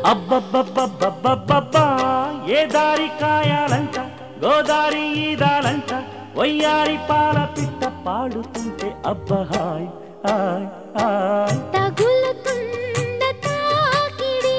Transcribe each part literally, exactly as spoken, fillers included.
అబ్బబ్బబ్బబ్బబ్బబ్బా ఏ దారి కాయాలంట గోదారి ఈదాలంట వయ్యారి పాల పిట్ట పాడుతుంటే అబ్బహాయ్ హాయ్ హాయ్ తగులుతున్న తాకిడి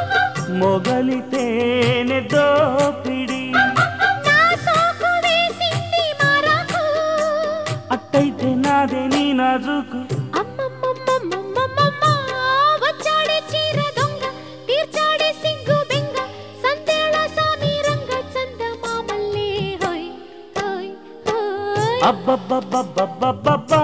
మొగలితేనే దోపిడి నా సోకు వేసింది మరకు అట్టయితే నాదే నీ నాజుకు అమ్మమ్మమ్మమ్మమ్మమ్మ వచ్చాడే చీర దొంగ తీర్చాడే సిగ్గు బెంగ సందేళ సామి రంగ చందమామల్లే హోయ్ హోయ్ హోయ్ అబ్బబ్బబ్బబ్బబ్బబ్బా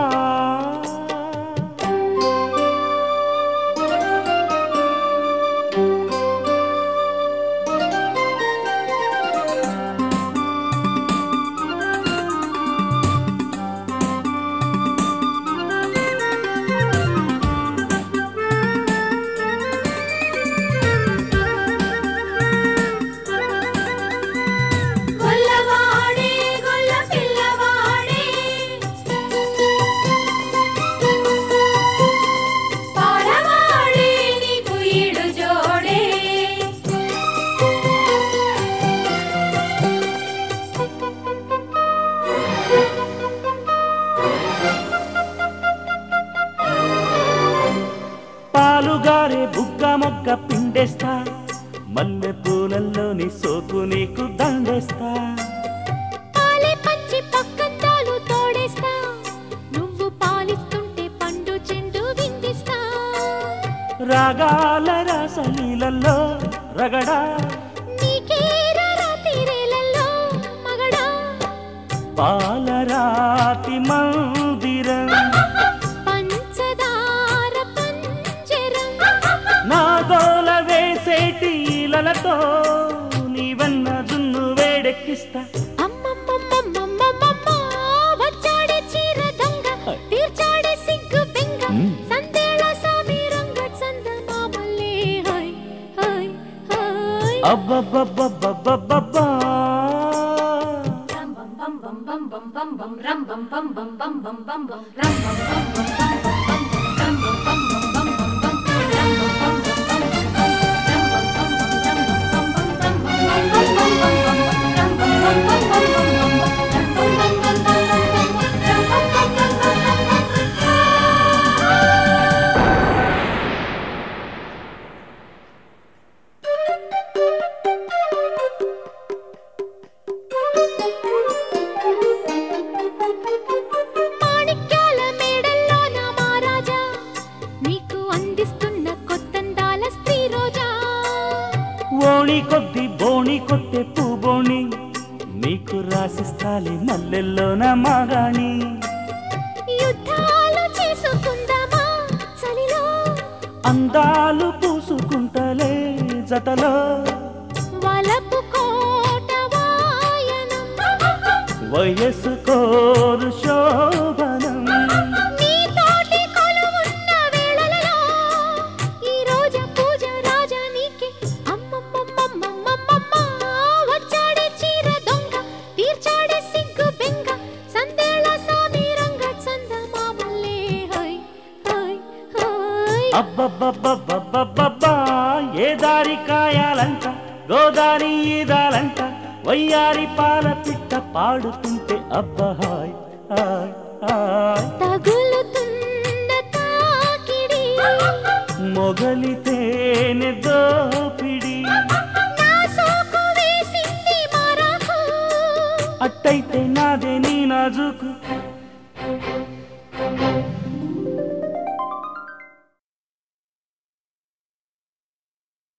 గొల్లవాడే గొల్ల పిల్లవాడే పాలవాడే నీకు ఈడు జోడే పాలుగారే బుగ్గ మొగ్గ పిండేస్తా మల్లె పూలల్లోని సోకు నీకు దండేస్తా పాలే పంచి పక్కందాలు తోడేస్తా నువ్వు పాలిస్తుంటే పండు చెండు విందిస్తా రాగాల రాసలీలల్లో రగడా నీకేర రాతిరేలల్లో మగడా పాలరాతి మందిరం పంచదార పంజరం నా దోల వేసేటి ఈలలతో నీవన్న జున్ను వేడెక్కిస్తా అమ్మమ్మమ్మమ్మమ్మమ్మ వచ్చాడే చీర దొంగ తీర్చాడే సిగ్గు బెంగ సందేళ సామి రంగ చందమామల్లే హోయ్ హోయ్ హోయ్ అబ్బబ్బబ్బబ్బబ్బబ్బా రం బం బం బం బం బం బం రం బం బం బం బం బం బం బం రం బం బం బం బం బం రం బం బం బం బం బం రం బం బం బం బం మాణిక్యాల మేడల్లో నా మహారాజా నీకు అందిస్తున్న కొత్తందాల స్త్రీ రోజా ఓణి కొద్ది బోణి కొట్టే పూబోణి నీకు రాసిస్తాలి మల్లెల్లోన మాగాణి యుద్ధాలు చేసుకుందామా చలిలో అందాలు పూసుకుంటలే జతలో వలపు కోట వాయనం వయస్సు కోరు శోభనం నీతోటి కొలువున్న వేళలలో ఈ రోజు పూజ రాజా నీకే అమ్మమ్మమ్మమ్మమ్మమ్మ వచ్చాడే చీర దొంగ తీర్చాడే సిగ్గు బెంగ సందేళ సామి రంగ చందమామల్లే హోయ్ హోయ్ హోయ్ అబ్బబ్బబ్బబ్బబ్బబ్బా ఏ దారి కాయాలంట గోదారి ఈదాలంట వయ్యారి పాల పిట్ట పాడుతుంటే అబ్బహాయ్ హాయ్ హాయ్ తగులుతున్న తాకిడి మొగలితేనే దోపిడి నా సోకు వేసింది మరకు అట్టయితే నాదే నీ నాజుకు